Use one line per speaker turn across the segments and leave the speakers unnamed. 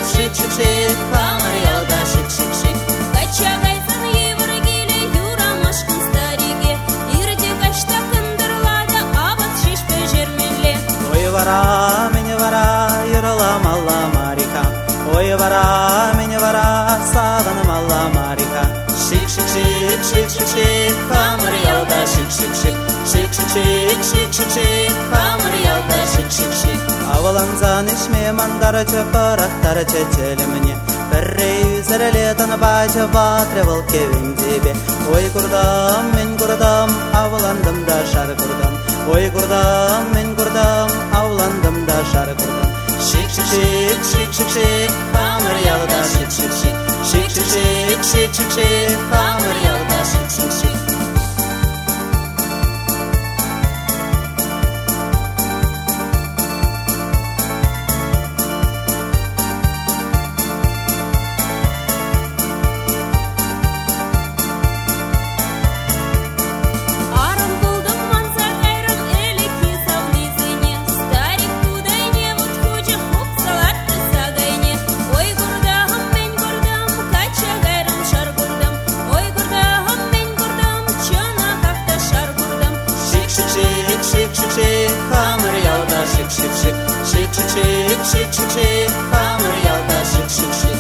шик, шик, шик, хамыр ялда шик, шик, шик.
Качагайсан евргеле юрамашкын стариге, ирде кашта кындырлады, абат шишпе жерменле.
Ой, вара, меня вара, юралам алла марика. Ой, вара, меня вара, сағыным алла марика. Шик, шик, шик, шик, шик, шик, хамыр ялда шик, шик, шик. Шик, шик, шик, шик, шик, шик, хамыр ялда шик, шик, шик. Аваланзан ишме мандары чапырақтары чечелі мне. Бірре үзірілетін бачы батревал кевен дебе. Ой, күрдам, мен күрдам, аваландым да шар күрдам. Ой, күрдам, мен күрдам, аваландым да шар күрдам. Шик, шик, шик, шик, шик, шик, хамыр ялда шик, шик, шик. Шик, шик, шик, шик, шик, шик, хамыр ялда шик, шик, шик. Шик, шик, шик, хамыр ялда шик, шик, шик. Шик, шик, шик, шик, шик, шик, хамыр ялда шик, шик, шик.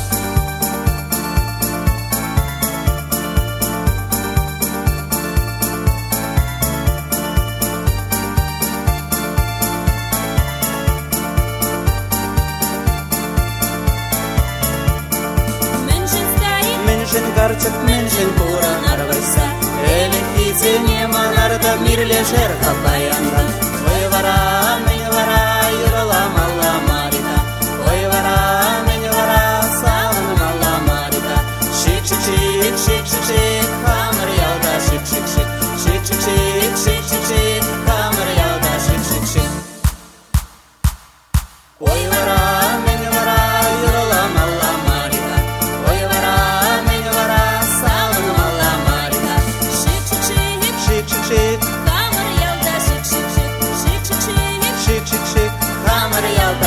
Меншин карчык, меншин куран арвайса. Элекице не манарда мирлешер хапаяндан. Ой, вара, мен вара, юралам алла марика. Ой, вара, мен вара, сағыным алла марика. Шик, шик, шик, шик, шик, шик, хамыр ялда шик, шик, шик. Шик, шик, шик, шик, шик, шик, хамыр ялда шик, шик, шик. Ой, вара, мен вара, юралам алла марика. Ой, вара, мен вара, сағыным алла марика.
Шик, шик, шик,
Шик, шик, шик,
хамыр ялда шик, шик, шик. Шик, шик, шик,
шик, шик, шик, хамыр ялда